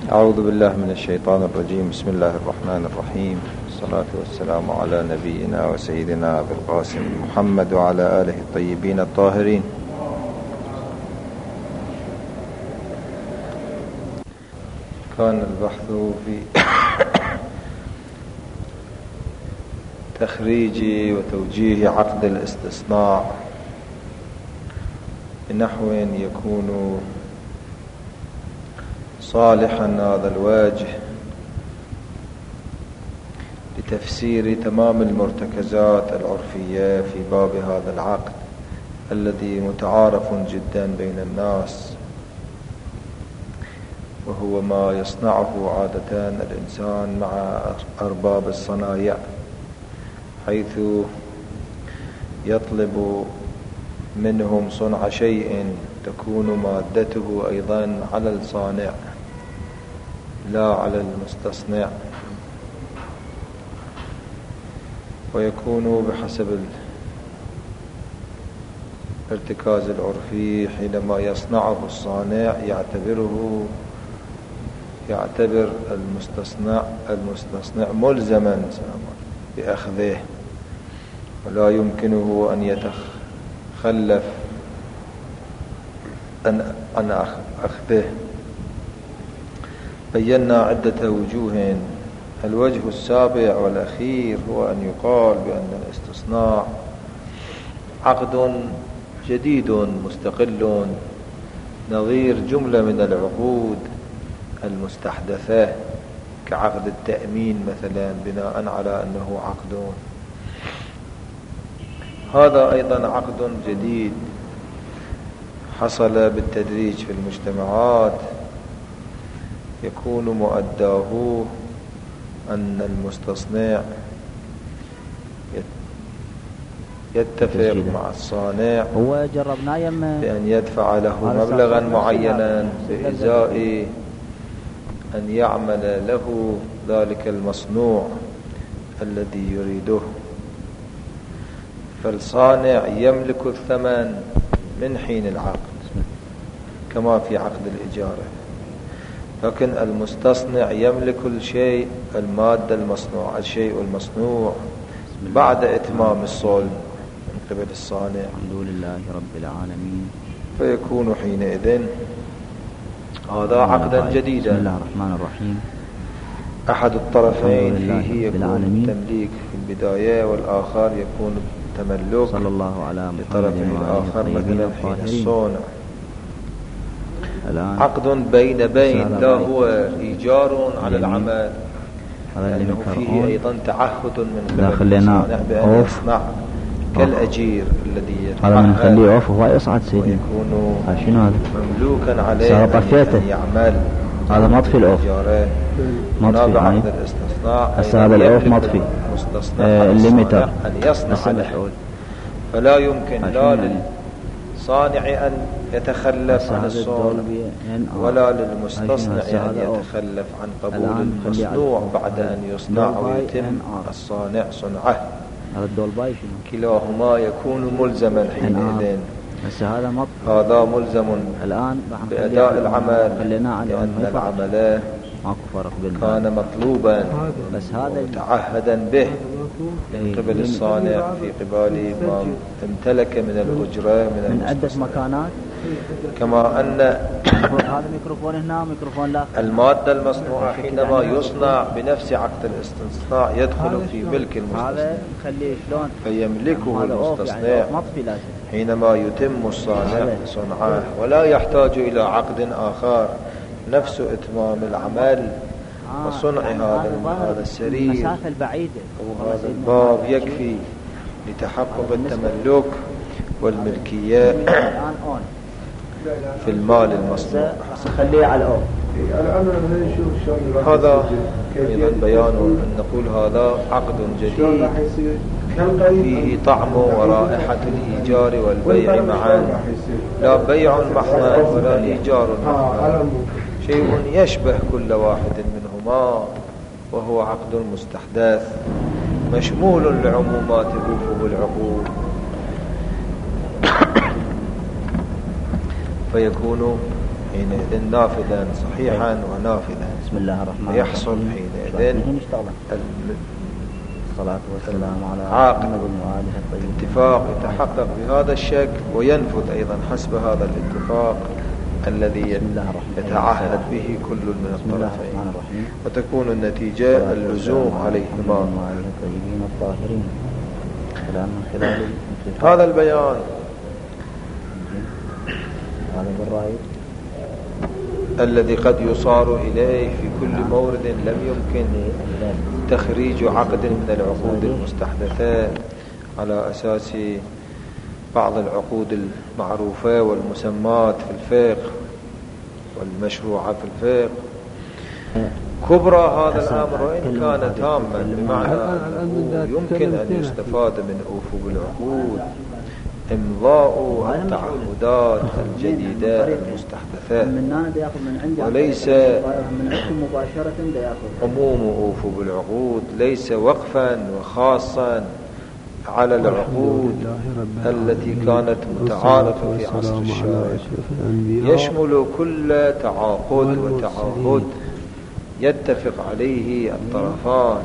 أعوذ بالله من الشيطان الرجيم. بسم الله الرحمن الرحيم. الصلاة والسلام على نبينا وسيدنا أبي القاسم محمد وعلى آله الطيبين الطاهرين. كان البحث في تخريج وتوجيه عقد الاستثناء بنحو يكون صالحا هذا الواجه لتفسير تمام المرتكزات العرفية في باب هذا العقد الذي متعارف جدا بين الناس، وهو ما يصنعه عادة الإنسان مع أرباب الصنايع، حيث يطلب منهم صنع شيء تكون مادته أيضا على الصانع لا على المستصنع، ويكون بحسب الارتكاز العرفي حينما يصنعه الصانع يعتبر المستصنع ملزما بأخذه، ولا يمكنه أن يتخلف عن أخذه. بينا عدة وجوه. الوجه السابع والأخير هو أن يقال بأن الاستصناع عقد جديد مستقل نظير جملة من العقود المستحدثة كعقد التأمين مثلا، بناء على أنه عقد. هذا أيضا عقد جديد حصل بالتدريج في المجتمعات، يكون مؤداه أن المستصنع يتفق مع الصانع بأن يدفع له مبلغا معينا بإزاء أن يعمل له ذلك المصنوع الذي يريده، فالصانع يملك الثمن من حين العقد كما في عقد الإجارة، لكن المستصنع يملك الشيء، المادة المصنوع، الشيء المصنوع بعد إتمام الصلب من قبل الصانع. الحمد لله رب العالمين. فيكون حينئذ هذا عقدا جديدا. بسم الله الرحمن الرحيم. أحد الطرفين فيه يكون تمليك في البداية، والآخر يكون تملك صلى الله على لطرف الآخر مثلا حين الصنع. عقد بين لا هو إيجار على العمل، لأنه فيه أيضا تعهد من قبل الصانع بأن يصنع كالأجير الذي هذا من نخليه أوف وهو يصعد سيدي، ويكون مملوكا عليه أن يعمل. هذا مطفي الأوف، مطفي عند الاستثناء. هذا الأوف مطفي الليمتر أن يصنع له، فلا يمكن لا للصانع أن يتخلف عن الصنع ولا للمستصنع أن يتخلف عن قبول المصنوع بعد أن يصنع ويتم الصانع صنعه. كلاهما يكون ملزما حينئذ. هذا ملزم بأداء العمل لأن العمل كان مطلوبا متعهدا به من قبل الصانع في قبال ما امتلك من الأجرة من عدة مكانات، كما أن هذا ميكروفون هنا ميكروفون لا. المادة المصنوعة حينما يصنع بنفس عقد الاستثناء يدخل في ملك المستصنع، فيملكه المستصنع حينما يتم الصانع صنعه، ولا يحتاج إلى عقد آخر نفس إتمام العمل وصنع هذا السرير أو هذا الباب يكفي لتحقق التملك والملكية في المال المصنوع. خليه على الأول. هذا أيضا بيان أن نقول هذا عقد جديد فيه طعم ورائحة الإيجار والبيع معا، لا بيع محض ولا إيجار محض، شيء يشبه كل واحد منهما، وهو عقد مستحدث مشمول لعمومات توفه العقود. فيكون حينئذ نافذا صحيحا ونافذا. بسم الله الرحمن الرحيم. يحصل حينئذ الصلاة والسلام على عاقد وآله الطيبين. اتفاق يتحقق بهذا الشكل وينفذ أيضا حسب هذا الاتفاق الذي يتعهد به كل من الطرفين، وتكون النتيجة اللزوم عليهما. هذا البيان الذي قد يصار إليه في كل مورد لم يمكن تخريج عقد من العقود المستحدثة على أساس بعض العقود المعروفة والمسمات في الفقه والمشروعة في الفقه. كبرى هذا الأمر وإن كان تاما، بمعنى أنه يمكن أن يستفاد من أوفو بالعقود إمضاء التعهدات الجديدة المستحدثة، وليس عموم أوفو بالعقود ليس وقفا وخاصا على العقود التي كانت متعارفة في عصر الشارع، يشمل كل تعاقد وتعهد يتفق عليه الطرفان،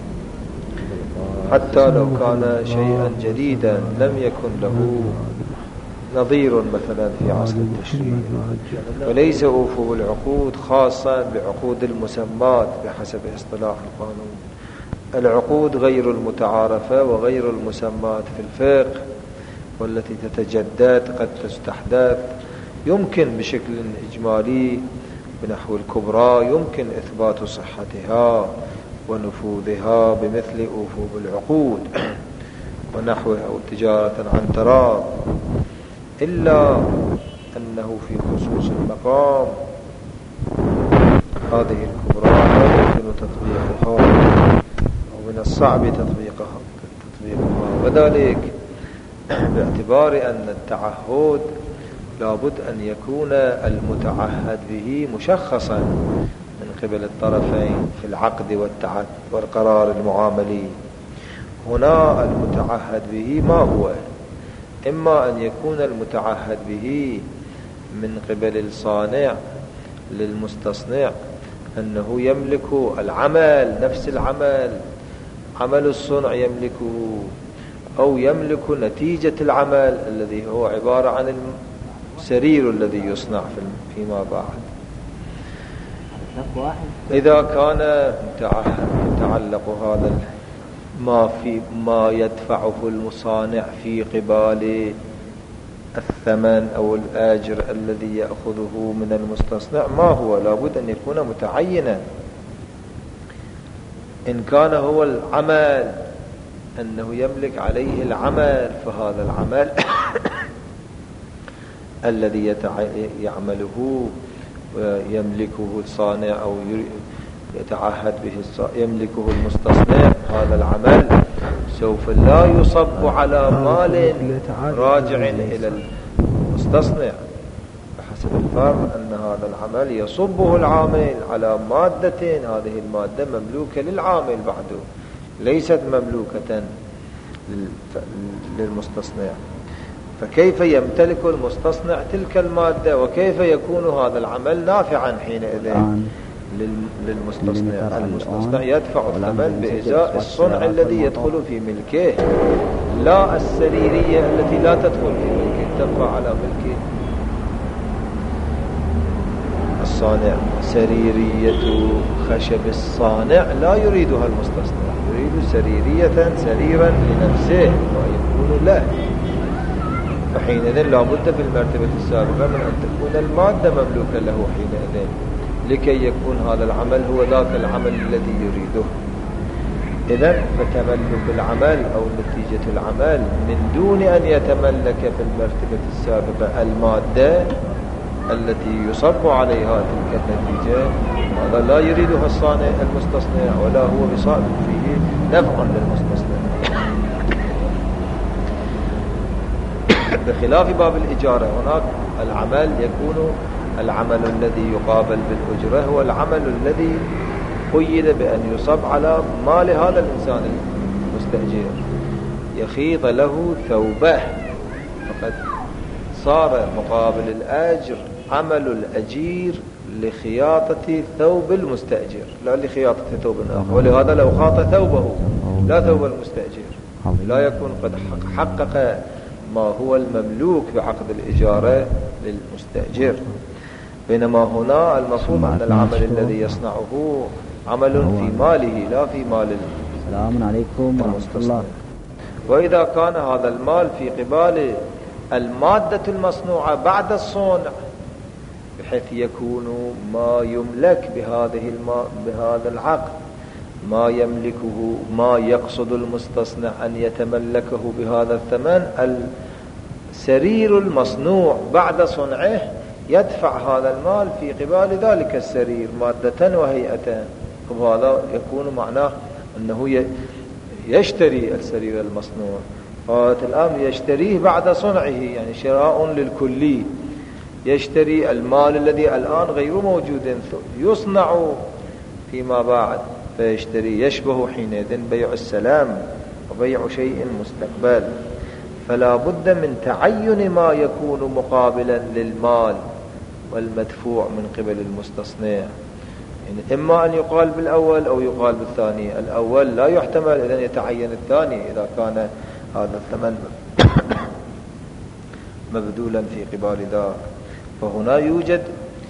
حتى لو كان شيئا جديدا لم يكن له نظير مثلا في عصر التشريع. وليس أوفو بالعقود خاصا بعقود المسمات بحسب اصطلاح القانون. العقود غير المتعارفة وغير المسمات في الفقه والتي تتجدد قد تستحدث يمكن بشكل إجمالي بنحو الكبرى يمكن إثبات صحتها ونفوذها بمثل أوفو بالعقود ونحوها أو تجارة عن تراض، إلا أنه في خصوص المقام هذه الكبرى لا يمكن تطبيقها ومن الصعب تطبيقها، وذلك باعتبار أن التعهد لابد أن يكون المتعهد به مشخصا من قبل الطرفين في العقد والقرار المعاملي. هنا المتعهد به ما هو؟ إما أن يكون المتعهد به من قبل الصانع للمستصنع أنه يملك العمل، نفس العمل، عمل الصنع يملكه، أو يملك نتيجة العمل الذي هو عبارة عن السرير الذي يصنع فيما بعد. إذا كان يتعلق هذا ما يدفعه المصانع في قبال الثمن أو الآجر الذي يأخذه من المستصنع، ما هو؟ لابد أن يكون متعينا. إن كان هو العمل أنه يملك عليه العمل، فهذا العمل الذي يعمله ويملكه الصانع أو يتعهد به يملكه المستصنع، هذا العمل سوف لا يصب على مال راجع إلى المستصنع، بحسب الفرض أن هذا العمل يصبه العامل على مادة، هذه المادة مملوكة للعامل بعده، ليست مملوكة للمستصنع. فكيف يمتلك المستصنع تلك المادة، وكيف يكون هذا العمل نافعا حينئذ للمستصنع؟ المستصنع يدفع الثمن بإزاء الصنع الذي يدخل في ملكه، لا السريرية التي لا تدخل في ملكه تبقى على ملكه. الصانع سريرية خشب الصانع لا يريدها المستصنع، يريد سريرا لنفسه ويكون له، فحينئذ لا بد في المرتبة السابقة من أن تكون المادة مملوكة له حينئذ لكي يكون هذا العمل هو ذاك العمل الذي يريده. إذن فتملك العمل أو نتيجة العمل من دون أن يتملك في المرتبة السابقة المادة التي يصب عليها تلك النتيجة، هذا لا يريدها الصانع المستصنع ولا هو بصائب فيه نفع للمستصنع. بخلاف باب الإجارة، هناك العمل يكون العمل الذي يقابل بالأجرة هو العمل الذي قيد بأن يصب على مال هذا الإنسان المستأجر، يخيط له ثوبه، فقد صار مقابل الأجر عمل الأجير لخياطة ثوب المستأجر لا لخياطة ثوب آخر، ولهذا لو خاط ثوبه لا ثوب المستأجر لا يكون قد حقق ما هو المملوك بعقد الإجارة للمستأجر. بينما هنا المفهوم أن العمل الذي يصنعه عمل في ماله لا في مال السلام عليكم ورحمة الله. وإذا كان هذا المال في قبال المادة المصنوعة بعد الصنع بحيث يكون ما يملك بهذا العقد ما يملكه ما يقصد المستصنع أن يتملكه بهذا الثمن السرير المصنوع بعد صنعه يدفع هذا المال في قبال ذلك السرير مادة وهيئة، وهذا يكون معناه أنه يشتري السرير المصنوع. الآن يشتريه بعد صنعه يعني شراء للكلي، يشتري المال الذي الآن غير موجود يصنع فيما بعد فيشتري، يشبه حينئذ بيع السلام وبيع شيء مستقبل. فلا بد من تعين ما يكون مقابلا للمال والمدفوع من قبل المستصنع، يعني إما أن يقال بالأول أو يقال بالثاني. الأول لا يحتمل إذن يتعين الثاني إذا كان هذا الثمن مبذولا في قبال ذاك. فهنا يوجد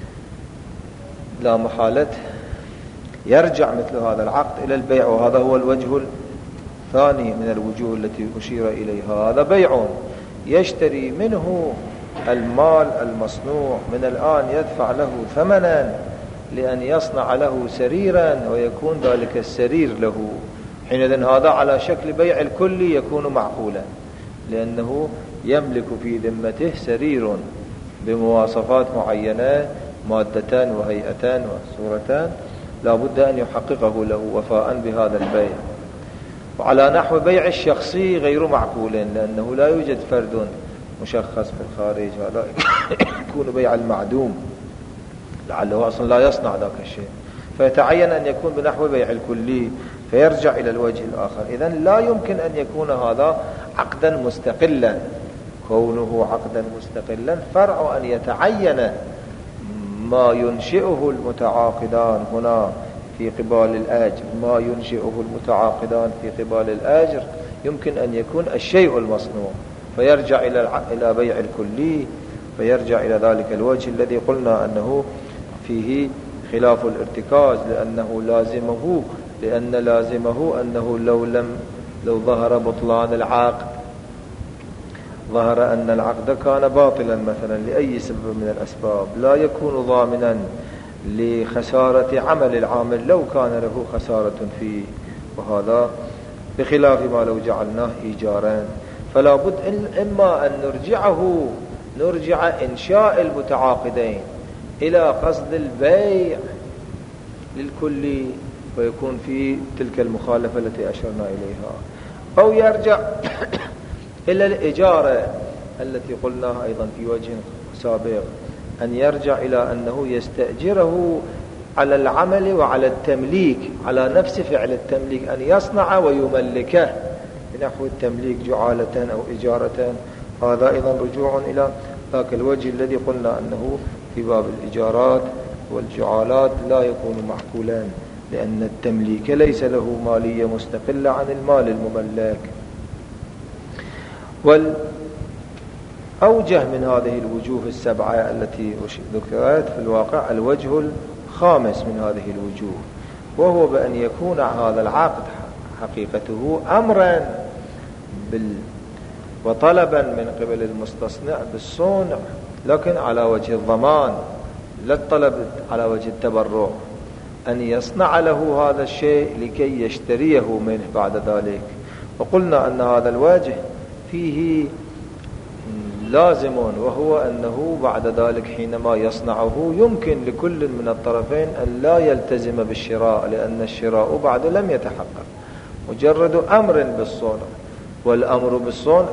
لا محالة يرجع مثل هذا العقد إلى البيع، وهذا هو الوجه الثاني من الوجوه التي أشير إليها. هذا بيع يشتري منه المال المصنوع من الآن يدفع له ثمنا لأن يصنع له سريرا ويكون ذلك السرير له. حينئذ هذا على شكل بيع الكلي يكون معقولا، لأنه يملك في ذمته سرير بمواصفات معينة مادتان وهيئتان وصورتان لا بد أن يحققه له وفاء بهذا البيع. وعلى نحو بيع الشخصي غير معقول، لأنه لا يوجد فرد مشخص في الخارج، هذا يكون بيع المعدوم لعله أصلا لا يصنع ذاك الشيء، فيتعين أن يكون بنحو بيع الكلي فيرجع إلى الوجه الآخر. إذن لا يمكن أن يكون هذا عقدا مستقلا. كونه عقدا مستقلا فرع أن يتعين ما ينشئه المتعاقدان هنا في قبال الآجر، ما ينشئه المتعاقدان في قبال الآجر يمكن أن يكون الشيء المصنوع فيرجع إلى بيع الكلي، فيرجع إلى ذلك الوجه الذي قلنا أنه فيه خلاف الارتكاز، لأن لازمه أنه لو ظهر بطلان العقد، ظهر أن العقد كان باطلا مثلا لأي سبب من الأسباب، لا يكون ضامنا لخسارة عمل العامل لو كان له خسارة فيه، وهذا بخلاف ما لو جعلناه إيجارا. فلا بد إما أن نرجع إنشاء المتعاقدين إلى قصد البيع للكل ويكون في تلك المخالفة التي أشرنا إليها، أو يرجع إلى الإجارة التي قلناها أيضا في وجه سابق، أن يرجع إلى أنه يستأجره على العمل وعلى التمليك، على نفس فعل التمليك، أن يصنع ويملكه بنحو التمليك جعالة أو إجارة. هذا أيضا رجوع إلى ذاك الوجه الذي قلنا أنه في باب الإجارات والجعالات لا يكون معقولا، لأن التمليك ليس له مالية مستقلة عن المال المملك. والأوجه من هذه الوجوه السبعة التي ذكرت في الواقع الوجه الخامس من هذه الوجوه، وهو بأن يكون هذا العقد حقيقته أمرا وطلبا من قبل المستصنع بالصنع، لكن على وجه الضمان، لا الطلب على وجه التبرع، أن يصنع له هذا الشيء لكي يشتريه منه بعد ذلك. وقلنا أن هذا الوجه فيه لازم، وهو أنه بعد ذلك حينما يصنعه يمكن لكل من الطرفين أن لا يلتزم بالشراء، لأن الشراء بعد لم يتحقق، مجرد أمر بالصنع، والأمر بالصنع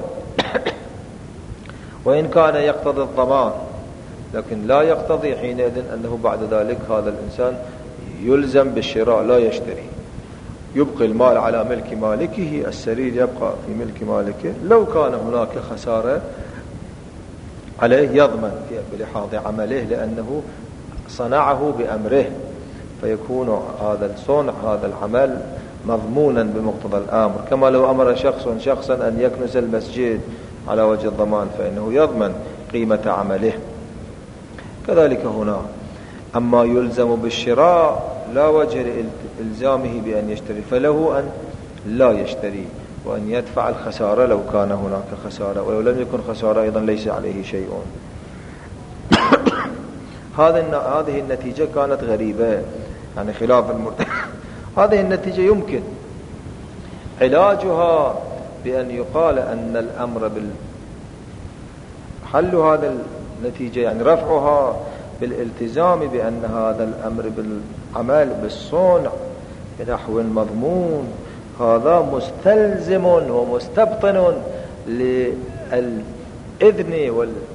وإن كان يقتضي الضمان لكن لا يقتضي حينئذ أنه بعد ذلك هذا الإنسان يلزم بالشراء، لا يشتري، يبقي المال على ملك مالكه، السرير يبقى في ملك مالكه. لو كان هناك خسارة عليه يضمن بلحاظ عمله لأنه صنعه بأمره، فيكون هذا الصنع هذا العمل مضمونا بمقتضى الأمر. كما لو أمر شخصا أن يكنس المسجد على وجه الضمان فإنه يضمن قيمة عمله. كذلك هنا. أما يلزم بالشراء لا وجه لإلزامه بأن يشتري، فله أن لا يشتري وأن يدفع الخسارة لو كان هناك خسارة، ولو لم يكن خسارة أيضا ليس عليه شيء. هذه النتيجة كانت غريبة، يعني خلاف هذه النتيجة يمكن علاجها بأن يقال أن الأمر حل هذا النتيجة، يعني رفعها بالالتزام بأن هذا الأمر بالعمل بالصنع بنحو مضمون هذا مستلزم ومستبطن للإذن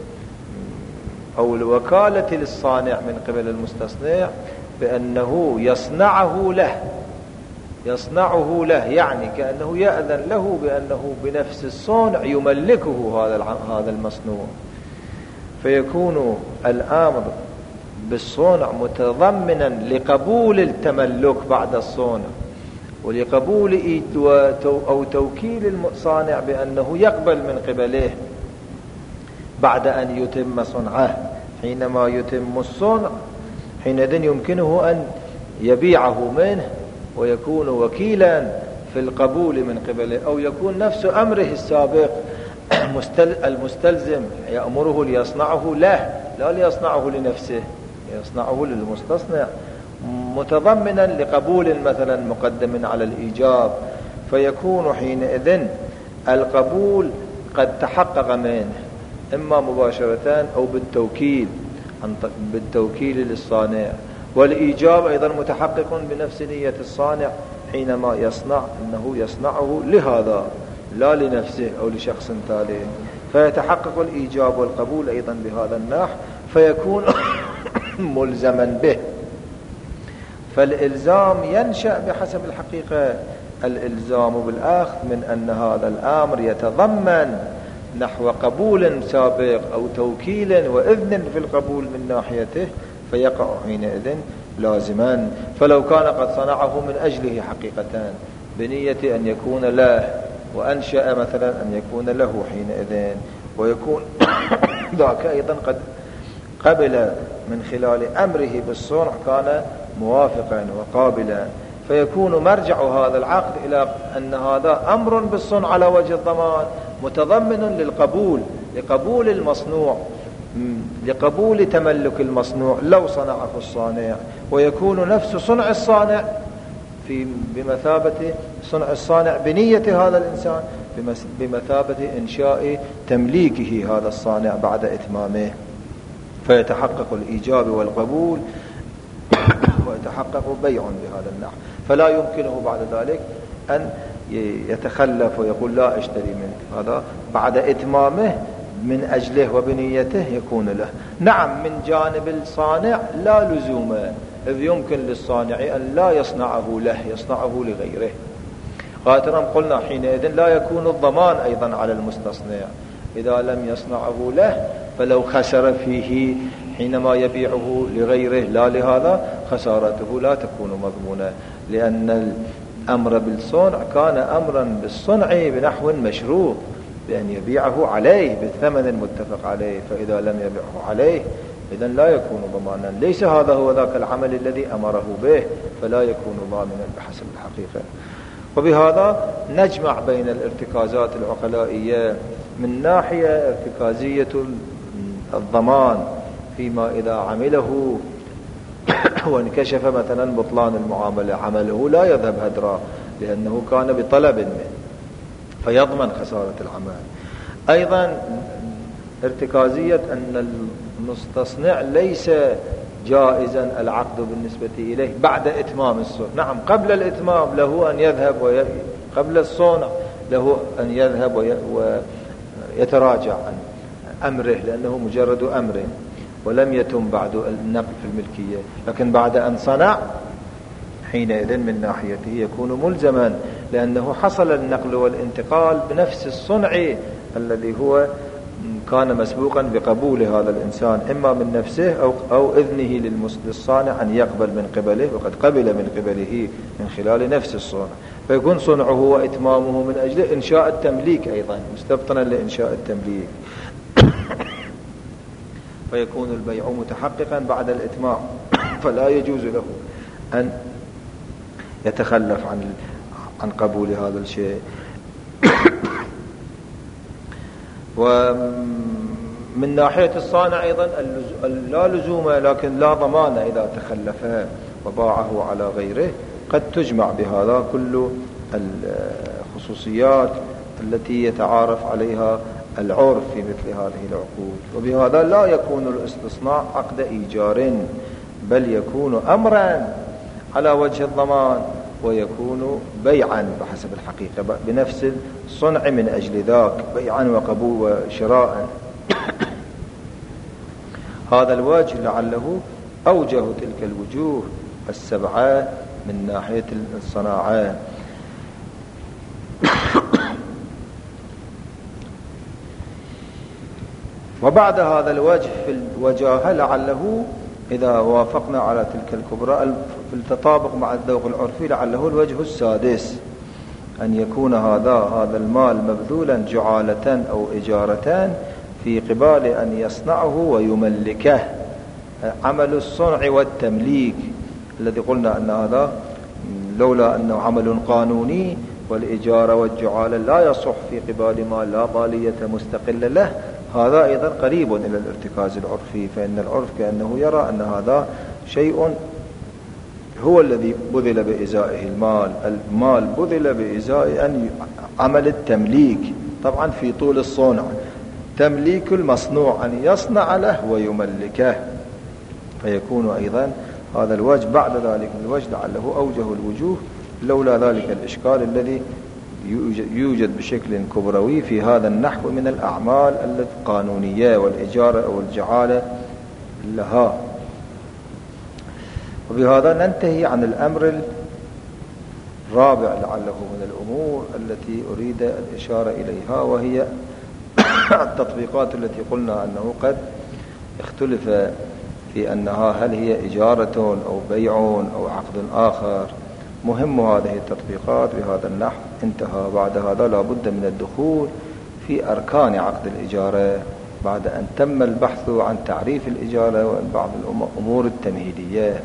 أو الوكالة للصانع من قبل المستصنع بأنه يصنعه له، يعني كأنه يأذن له بأنه بنفس الصنع يملكه هذا المصنوع، فيكون الأمر بالصنع متضمنا لقبول التملك بعد الصنع ولقبول أو توكيل الصانع بأنه يقبل من قبله بعد أن يتم صنعه. حينما يتم الصنع حينئذ يمكنه أن يبيعه منه ويكون وكيلا في القبول من قبله، أو يكون نفس أمره السابق المستلزم يأمره ليصنعه له لا ليصنعه لنفسه، يصنعه للمستصنع متضمنا لقبول مثلا مقدم على الإيجاب، فيكون حينئذ القبول قد تحقق منه إما مباشرة أو بالتوكيل للصانع، والإيجاب أيضا متحقق بنفس نية الصانع حينما يصنع أنه يصنعه لهذا لا لنفسه أو لشخص ثالث، فيتحقق الإيجاب والقبول أيضا بهذا النحو فيكون ملزما به. فالإلزام ينشأ بحسب الحقيقة الإلزام بالأخذ من أن هذا الأمر يتضمن نحو قبول سابق أو توكيل وإذن في القبول من ناحيته، فيقع حينئذ لازما. فلو كان قد صنعه من أجله حقيقة بنية أن يكون له وأنشأ مثلا أن يكون له حينئذ، ويكون ذاك أيضا قد قبل من خلال أمره بالصنع كان موافقا وقابلا، فيكون مرجع هذا العقد إلى أن هذا أمر بالصنع على وجه الضمان متضمن لقبول المصنوع، لقبول تملك المصنوع لو صنعه الصانع، ويكون نفس صنع الصانع بمثابة صنع الصانع بنية هذا الإنسان بمثابة إنشاء تمليكه هذا الصانع بعد إتمامه، فيتحقق الإيجاب والقبول ويتحقق بيع بهذا النحو. فلا يمكنه بعد ذلك أن يتخلف ويقول لا أشتري منك، هذا بعد إتمامه من أجله وبنيته يكون له. نعم من جانب الصانع لا لزوم، إذ يمكن للصانع أن لا يصنعه له، يصنعه لغيره. قاتلا قلنا حينئذ لا يكون الضمان أيضا على المستصنع إذا لم يصنعه له، فلو خسر فيه حينما يبيعه لغيره لا لهذا خسارته لا تكون مضمونة، لأن الأمر بالصنع كان أمرا بالصنع بنحو مشروط بأن يبيعه عليه بالثمن المتفق عليه، فإذا لم يبيعه عليه إذن لا يكون ضمانا، ليس هذا هو ذاك العمل الذي أمره به، فلا يكون ضامنا بحسب الحقيقة. وبهذا نجمع بين الارتكازات العقلائية من ناحية ارتكازية الضمان فيما إذا عمله وانكشف مثلا بطلان المعاملة، عمله لا يذهب هدرا لأنه كان بطلب منه فيضمن خسارة العمل. أيضا ارتكازية أن المستصنع ليس جائزا العقد بالنسبة إليه بعد إتمام الصنع. نعم قبل الإتمام له أن يذهب قبل الصنع له أن يذهب ويتراجع عن أمره لأنه مجرد أمره ولم يتم بعد النقل في الملكية، لكن بعد أن صنع حينئذ من ناحيته يكون ملزما، لأنه حصل النقل والانتقال بنفس الصنع الذي هو كان مسبوقا بقبول هذا الإنسان إما من نفسه أو إذنه للصانع أن يقبل من قبله، وقد قبل من قبله من خلال نفس الصانع، فيكون صنعه وإتمامه من أجل إنشاء التمليك أيضا، مستبطنا لإنشاء التمليك، فيكون البيع متحققا بعد الإتمام، فلا يجوز له أن يتخلف عن قبول هذا الشيء. ومن ناحية الصانع أيضا لا لزوم لكن لا ضمان إذا تخلف وباعه على غيره، قد تجمع بهذا كل الخصوصيات التي يتعارف عليها العرف في مثل هذه العقود. وبهذا لا يكون الاستصناع عقد إيجار، بل يكون أمرا على وجه الضمان، ويكون بيعا بحسب الحقيقة بنفس الصنع من أجل ذاك، بيعا وقبول وشراء. هذا الوجه لعله أوجه تلك الوجوه السبعة من ناحية الصناعة. وبعد هذا الوجه في الوجاهة لعله إذا وافقنا على تلك الكبرى في التطابق مع الذوق العرفي لعله الوجه السادس أن يكون هذا المال مبذولا جعالة أو إجارة في قبال أن يصنعه ويملكه، عمل الصنع والتمليك الذي قلنا أن هذا لولا أنه عمل قانوني، والإجارة والجعالة لا يصح في قبال ما لا بالية مستقلة له، هذا أيضا قريب إلى الارتكاز العرفي، فإن العرف كأنه يرى أن هذا شيء هو الذي بذل بإزائه المال بذل بإزاء أن عمل التمليك، طبعا في طول الصنع تمليك المصنوع أن يصنع له ويملكه، فيكون أيضا هذا الوجه بعد ذلك الوجه لعله أوجه الوجوه، لولا ذلك الإشكال الذي يوجد بشكل كبروي في هذا النحو من الأعمال القانونية والإجارة والجعالة لها. وبهذا ننتهي عن الأمر الرابع لعله من الأمور التي أريد الإشارة إليها، وهي التطبيقات التي قلنا أنه قد اختلف في أنها هل هي إجارة أو بيع أو عقد آخر. مهم هذه التطبيقات بهذا النحو انتهى. بعد هذا لا بد من الدخول في أركان عقد الإجارة بعد أن تم البحث عن تعريف الإجارة وعن بعض الأمور التمهيدية.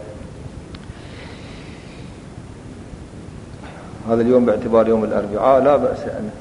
هذا اليوم باعتبار يوم الأربعاء لا بأس أن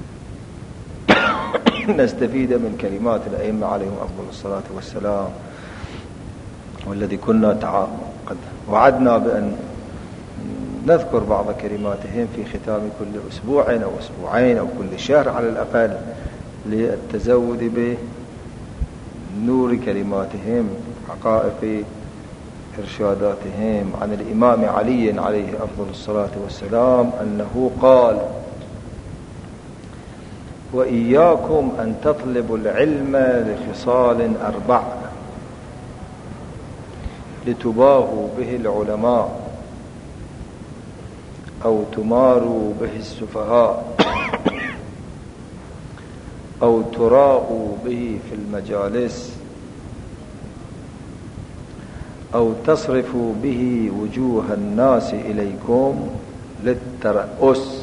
نستفيد من كلمات الأئمة عليهم أفضل الصلاة والسلام، والذي كنا قد وعدنا بأن نذكر بعض كلماتهم في ختام كل أسبوع أو أسبوعين أو كل شهر على الأقل، للتزود بنور كلماتهم، حقائق إرشاداتهم. عن الإمام علي عليه أفضل الصلاة والسلام أنه قال: وإياكم أن تطلبوا العلم لخصال 4 لتباهوا به العلماء أو تماروا به السفهاء أو تراءوا به في المجالس أو تصرفوا به وجوه الناس إليكم للترأس.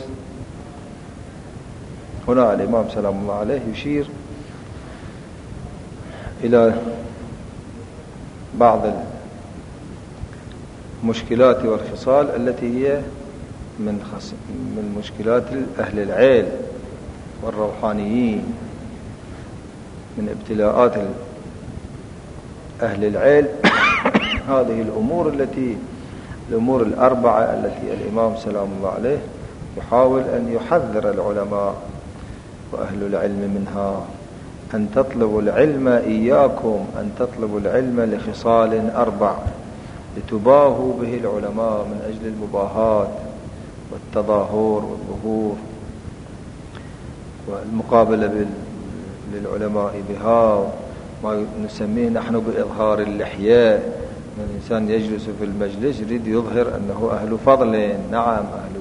هنا الإمام سلام الله عليه يشير إلى بعض المشكلات والخصال التي هي من مشكلات أهل العلم والروحانيين، من ابتلاءات أهل العلم هذه الأمور 4 التي الإمام سلام الله عليه يحاول أن يحذر العلماء وأهل العلم منها. أن تطلبوا العلم، إياكم أن تطلبوا العلم لخصال 4 لتباهوا به العلماء من أجل المباهات والتظاهر والظهور والمقابلة للعلماء بها، ما نسميه نحن بإظهار اللحية. الإنسان يجلس في المجلس يريد يظهر أنه أهل فضل، نعم، أهل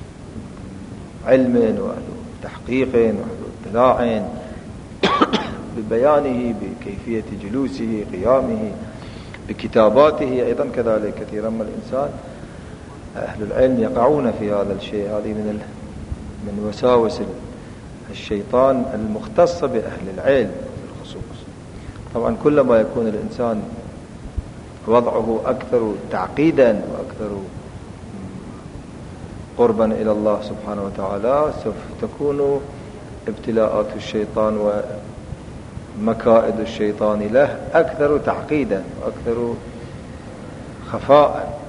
علم وأهل تحقيق وأهل اطلاع، ببيانه، بكيفية جلوسه، قيامه، بكتاباته أيضا كذلك. كثيرا ما الإنسان أهل العلم يقعون في هذا الشيء. هذه من وساوس الشيطان المختصة بأهل العلم بالخصوص. طبعا كلما يكون الإنسان وضعه أكثر تعقيدا وأكثر قربا إلى الله سبحانه وتعالى، سوف تكون ابتلاءات الشيطان ومكائد الشيطان له أكثر تعقيدا وأكثر خفاء،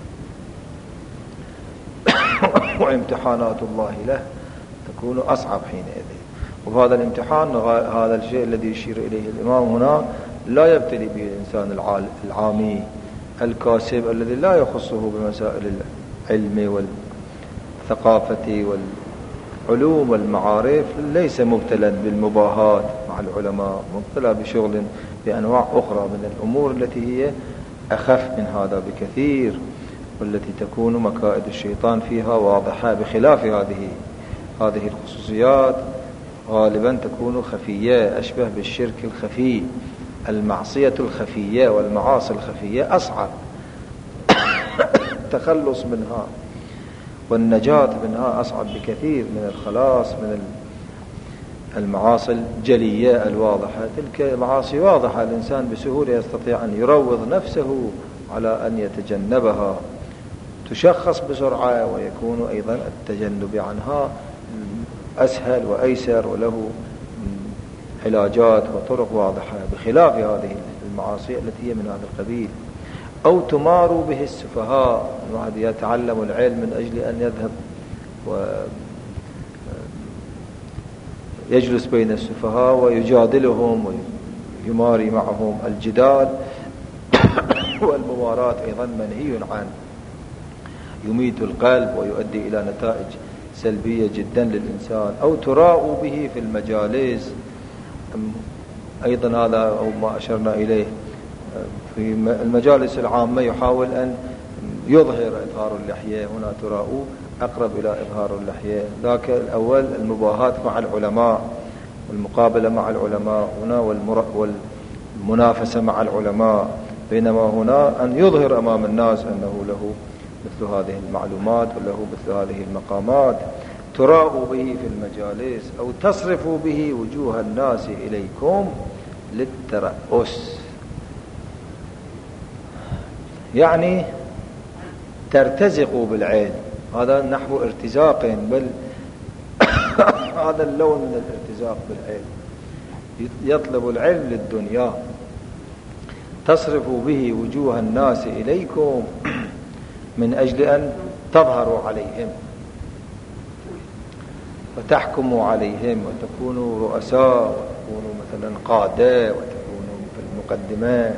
وامتحانات الله له تكون أصعب حينئذ. وهذا الامتحان هذا الشيء الذي يشير إليه الإمام هنا لا يبتلي به الإنسان العامي الكاسب الذي لا يخصه بمسائل العلم والثقافة والعلوم والمعارف، ليس مبتلا بالمباهات مع العلماء، مبتلا بشغل بأنواع أخرى من الأمور التي هي أخف من هذا بكثير، والتي تكون مكائد الشيطان فيها واضحة، بخلاف هذه الخصوصيات غالبا تكون خفية، أشبه بالشرك الخفي. المعصية الخفية والمعاصي الخفية أصعب التخلص منها والنجاة منها أصعب بكثير من الخلاص من المعاصي الجلية الواضحة. تلك المعاصي واضحة، الإنسان بسهولة يستطيع أن يروض نفسه على أن يتجنبها، تشخص بسرعة، ويكون أيضا التجنب عنها أسهل وأيسر، وله علاجات وطرق واضحة، بخلاف هذه المعاصي التي هي من هذا القبيل. أو تمار به السفهاء، الواحد يتعلم العلم من أجل أن يذهب ويجلس بين السفهاء ويجادلهم ويماري معهم الجدال والممارات أيضا منهي عنه، يميت القلب ويؤدي إلى نتائج سلبية جدا للإنسان. أو تراء به في المجالس، أيضا هذا أو ما أشرنا إليه في المجالس العامة، يحاول أن يظهر إظهار اللحية، هنا تراء أقرب إلى إظهار اللحية. ذاك الأول المباهات مع العلماء والمقابلة مع العلماء هنا، والمنافسة مع العلماء، بينما هنا أن يظهر أمام الناس أنه له مثل هذه المعلومات وله مثل هذه المقامات. تراء به في المجالس. أو تصرف به وجوه الناس إليكم للترأس، يعني ترتزقوا بالعلم، هذا نحو ارتزاق، بل هذا اللون من الارتزاق بالعلم، يطلب العلم للدنيا. تصرف به وجوه الناس إليكم من أجل أن تظهروا عليهم وتحكموا عليهم وتكونوا رؤساء وتكونوا مثلا قادة وتكونوا في المقدمة.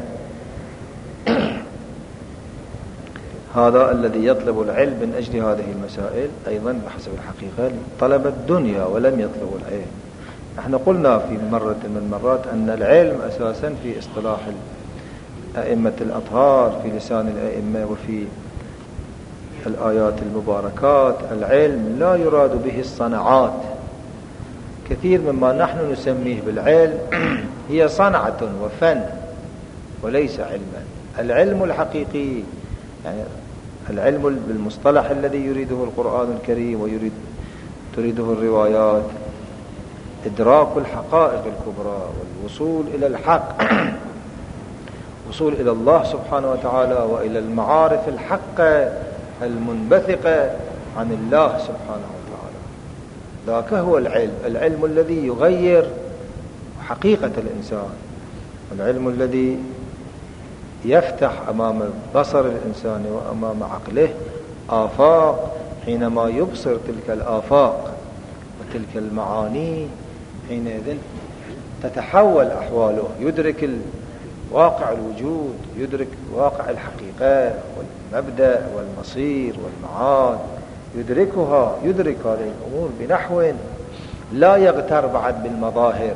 هذا الذي يطلب العلم من أجل هذه المسائل أيضا بحسب الحقيقة طلب الدنيا ولم يطلب العلم. نحن قلنا في مرة من المرات أن العلم أساسا في اصطلاح أئمة الأطهار، في لسان الأئمة وفي الآيات المباركات، العلم لا يراد به الصنعات. كثير مما نحن نسميه بالعلم هي صنعة وفن وليس علما. العلم الحقيقي يعني العلم بالمصطلح الذي يريده القرآن الكريم تريده الروايات، إدراك الحقائق الكبرى والوصول إلى الحق، وصول إلى الله سبحانه وتعالى وإلى المعارف الحقة المنبثقة عن الله سبحانه وتعالى. ذاك هو العلم الذي يغير حقيقة الإنسان، العلم الذي يفتح أمام بصر الإنسان وأمام عقله آفاق. حينما يبصر تلك الآفاق وتلك المعاني، حينئذ تتحول أحواله، يدرك واقع الوجود، يدرك واقع الحقيقة والمبدأ والمصير والمعاد، يدرك هذه الأمور بنحو لا يغتر بعد بالمظاهر،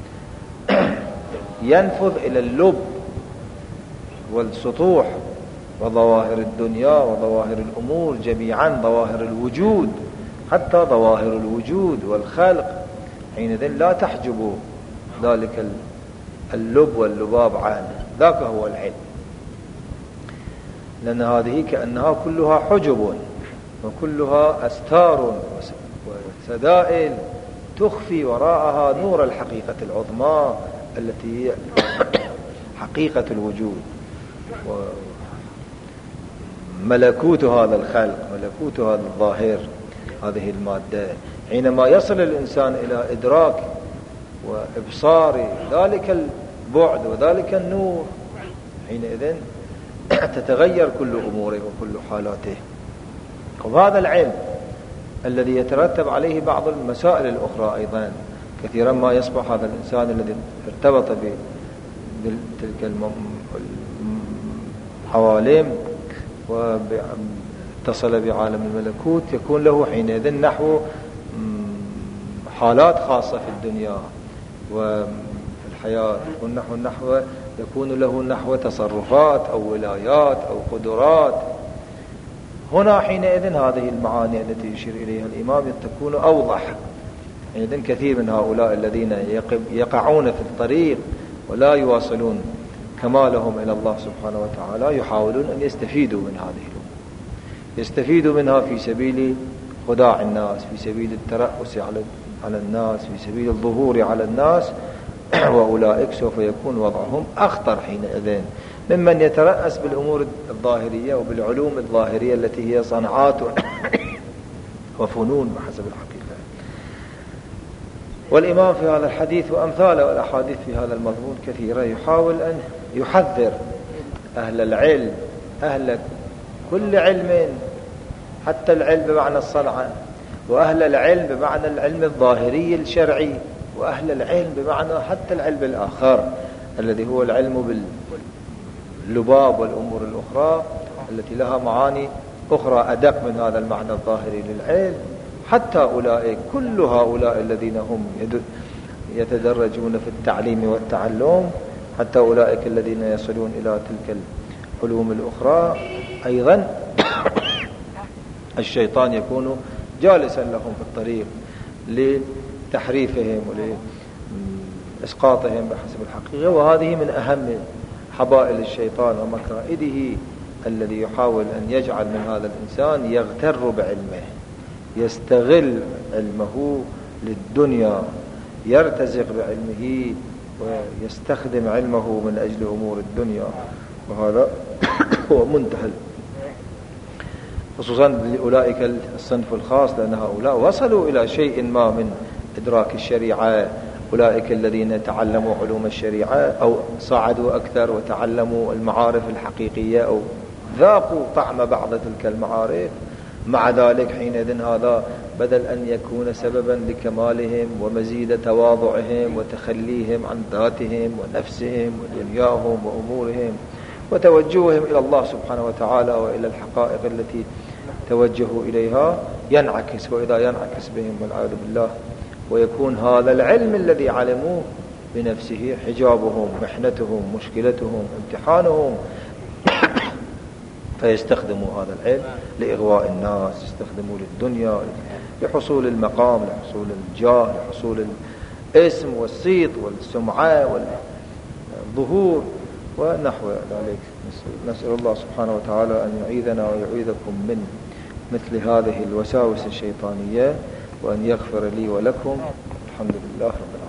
ينفذ إلى اللب والسطوح وظواهر الدنيا وظواهر الأمور جميعا، ظواهر الوجود، حتى ظواهر الوجود والخلق حينئذ لا تحجب ذلك اللب واللباب عنه، ذاك هو العلم. لأن هذه كأنها كلها حجب وكلها أستار وسدائل تخفي وراءها نور الحقيقة العظمى التي هي حقيقة الوجود وملكوت هذا الخلق، ملكوت هذا الظاهر، هذه المادة. حينما يصل الإنسان إلى إدراك وإبصار ذلك البعد وذلك النور، حينئذ تتغير كل أموره وكل حالاته. وهذا العلم الذي يترتب عليه بعض المسائل الأخرى أيضا. كثيرا ما يصبح هذا الإنسان الذي ارتبط بتلك الحوالم واتصل بعالم الملكوت، يكون له حينئذ نحو حالات خاصة في الدنيا وفي الحياة، يكون له نحو تصرفات أو ولايات أو قدرات. هنا حينئذ هذه المعاني التي يشير إليها الإمام تكون أوضح. حينئذ كثير من هؤلاء الذين يقعون في الطريق ولا يواصلون كمالهم إلى الله سبحانه وتعالى يحاولون أن يستفيدوا من هذه الأمور، يستفيدوا منها في سبيل خداع الناس، في سبيل الترأس على الناس، في سبيل الظهور على الناس. وأولئك سوف يكون وضعهم أخطر حينئذ ممن يترأس بالأمور الظاهرية وبالعلوم الظاهرية التي هي صنعات وفنون بحسب الحقيقة. والإمام في هذا الحديث وأمثاله والأحاديث في هذا المضمون كثيرة يحاول أن يحذر أهل العلم، أهل كل علم، حتى العلم بمعنى الصنعة، وأهل العلم بمعنى العلم الظاهري الشرعي، وأهل العلم بمعنى حتى العلم الآخر الذي هو العلم باللباب والأمور الأخرى التي لها معاني أخرى أدق من هذا المعنى الظاهري للعلم. حتى أولئك، كل هؤلاء الذين هم يتدرجون في التعليم والتعلم، حتى أولئك الذين يصلون إلى تلك العلوم الأخرى أيضا الشيطان يكون جالسا لهم في الطريق لتحريفهم ولإسقاطهم بحسب الحقيقة. وهذه من أهم حبائل الشيطان ومكائده الذي يحاول أن يجعل من هذا الإنسان يغتر بعلمه، يستغل علمه للدنيا، يرتزق بعلمه ويستخدم علمه من أجل أمور الدنيا. وهذا هو منتهى، خصوصا لأولئك الصنف الخاص، لأن هؤلاء وصلوا إلى شيء ما من إدراك الشريعة. أولئك الذين تعلموا علوم الشريعة أو صعدوا أكثر وتعلموا المعارف الحقيقية أو ذاقوا طعم بعض تلك المعارف، مع ذلك حينئذ هذا بدل أن يكون سببا لكمالهم ومزيد تواضعهم وتخليهم عن ذاتهم ونفسهم ودنياهم وأمورهم وتوجههم إلى الله سبحانه وتعالى وإلى الحقائق التي توجهوا إليها، ينعكس، وإذا ينعكس بهم والعياذ بالله، ويكون هذا العلم الذي علموه بنفسه حجابهم، محنتهم، مشكلتهم، امتحانهم، فيستخدموا هذا العلم لإغواء الناس، يستخدموا للدنيا، لحصول المقام، لحصول الجاه، لحصول الاسم والصيت والسمعة والظهور ونحو ذلك. نسأل الله سبحانه وتعالى أن يعيذنا ويعيذكم من مثل هذه الوساوس الشيطانية، وأن يغفر لي ولكم. الحمد لله رب العالمين.